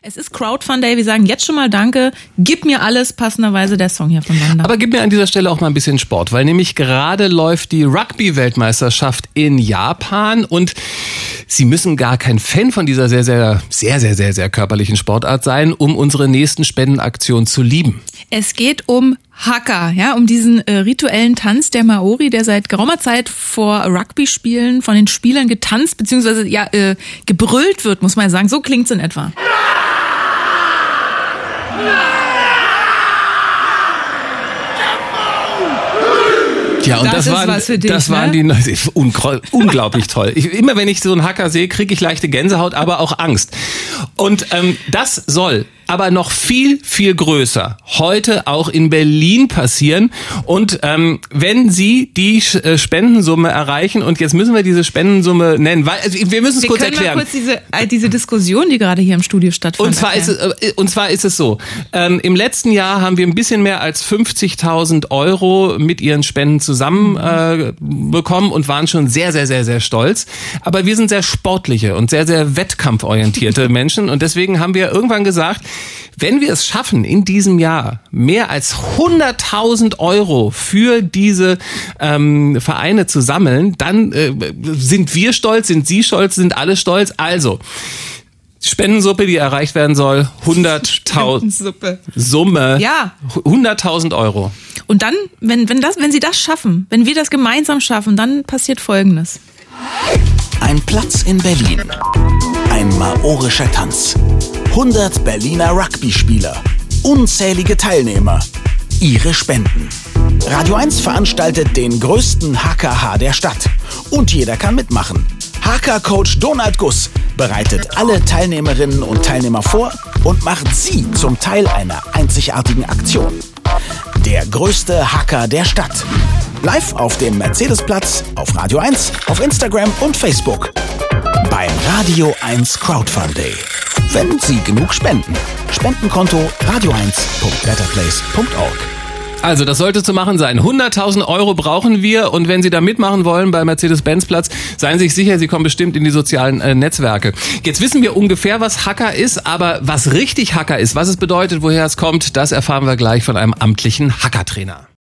Es ist Crowdfund-Day, wir sagen jetzt schon mal Danke. Gib mir alles, passenderweise der Song hier von Wanda. Aber gib mir an dieser Stelle auch mal ein bisschen Sport, weil nämlich gerade läuft die Rugby-Weltmeisterschaft in Japan und Sie müssen gar kein Fan von dieser sehr körperlichen Sportart sein, um unsere nächsten Spendenaktionen zu lieben. Es geht um Haka, ja, um diesen rituellen Tanz der Maori, der seit geraumer Zeit vor Rugby-Spielen von den Spielern getanzt bzw. gebrüllt wird, muss man sagen. So klingt's in etwa. Ja, und das waren die unglaublich toll. Immer wenn ich so einen Hacker sehe, kriege ich leichte Gänsehaut, aber auch Angst. Und das soll aber noch viel, viel größer heute auch in Berlin passieren. Und wenn Sie die Spendensumme erreichen, und jetzt müssen wir diese Spendensumme nennen, weil wir müssen es kurz erklären. Wir können mal kurz diese Diskussion, die gerade hier im Studio stattfindet. Und zwar ist es so, im letzten Jahr haben wir ein bisschen mehr als 50.000 € mit Ihren Spenden zusammen bekommen und waren schon sehr stolz. Aber wir sind sehr sportliche und sehr wettkampforientierte Menschen, und deswegen haben wir irgendwann gesagt, wenn wir es schaffen, in diesem Jahr mehr als 100.000 € für diese Vereine zu sammeln, dann sind wir stolz, sind Sie stolz, sind alle stolz. Also Spendensuppe, die erreicht werden soll, 100.000 Summe, ja. 100.000 €. Und dann, wenn Sie das schaffen, wenn wir das gemeinsam schaffen, dann passiert Folgendes. Ein Platz in Berlin. Ein maorischer Tanz. 100 Berliner Rugby-Spieler. Unzählige Teilnehmer. Ihre Spenden. Radio 1 veranstaltet den größten HKH der Stadt. Und jeder kann mitmachen. HK-Coach Donald Guss bereitet alle Teilnehmerinnen und Teilnehmer vor und macht sie zum Teil einer einzigartigen Aktion. Der größte Hacker der Stadt. Live auf dem Mercedesplatz, auf Radio 1, auf Instagram und Facebook. Beim Radio 1 Crowdfund Day. Wenn Sie genug spenden. Spendenkonto radio1.betterplace.org. Also, das sollte zu machen sein. 100.000 € brauchen wir, und wenn Sie da mitmachen wollen bei Mercedes-Benz-Platz, seien Sie sich sicher, Sie kommen bestimmt in die sozialen Netzwerke. Jetzt wissen wir ungefähr, was Hacker ist, aber was richtig Hacker ist, was es bedeutet, woher es kommt, das erfahren wir gleich von einem amtlichen Hackertrainer.